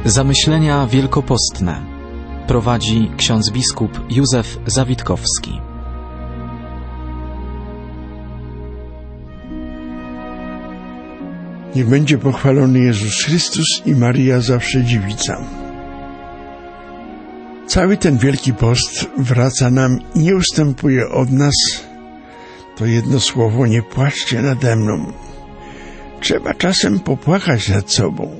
Zamyślenia wielkopostne prowadzi ksiądz biskup Józef Zawitkowski. Niech będzie pochwalony Jezus Chrystus i Maria zawsze dziewica. Cały ten Wielki Post wraca nam i nie ustępuje od nas to jedno słowo: nie płaczcie nade mną. Trzeba czasem popłakać nad sobą.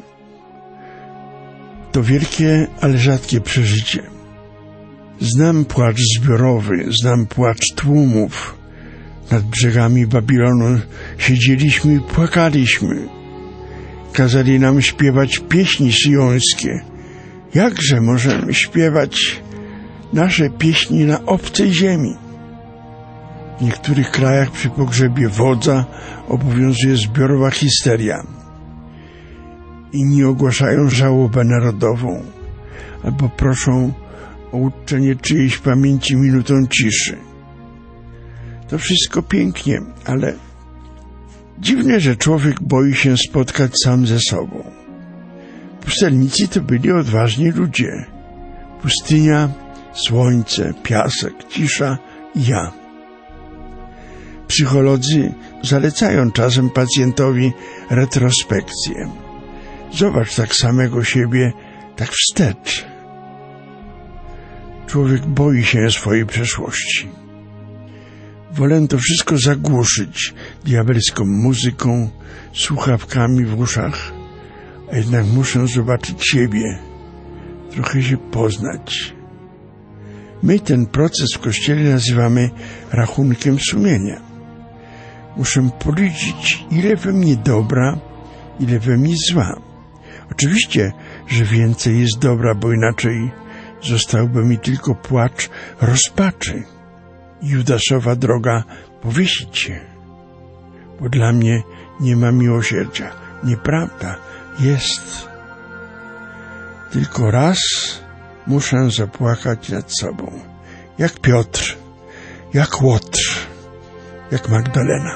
To wielkie, ale rzadkie przeżycie. Znam płacz zbiorowy, znam płacz tłumów. Nad brzegami Babilonu siedzieliśmy i płakaliśmy. Kazali nam śpiewać pieśni syjońskie. Jakże możemy śpiewać nasze pieśni na obcej ziemi? W niektórych krajach przy pogrzebie wodza obowiązuje zbiorowa histeria. Inni ogłaszają żałobę narodową albo proszą o uczczenie czyjejś pamięci minutą ciszy. To wszystko pięknie, ale dziwne, że człowiek boi się spotkać sam ze sobą. Pustelnicy to byli odważni ludzie. Pustynia, słońce, piasek, cisza i ja. Psycholodzy zalecają czasem pacjentowi retrospekcję. Zobacz tak samego siebie, tak wstecz. Człowiek boi się swojej przeszłości. Wolę to wszystko zagłuszyć diabelską muzyką, słuchawkami w uszach, a jednak muszę zobaczyć siebie, trochę się poznać. My ten proces w Kościele nazywamy rachunkiem sumienia. Muszę policzyć, ile we mnie dobra, ile we mnie zła. Oczywiście, że więcej jest dobra, bo inaczej zostałby mi tylko płacz rozpaczy. Judaszowa droga powiesić się, bo dla mnie nie ma miłosierdzia. Nieprawda, jest. Tylko raz muszę zapłakać nad sobą, jak Piotr, jak Łotr, jak Magdalena.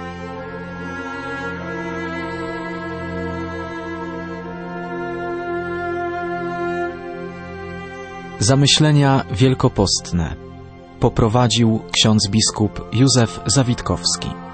Zamyślenia wielkopostne poprowadził ksiądz biskup Józef Zawitkowski.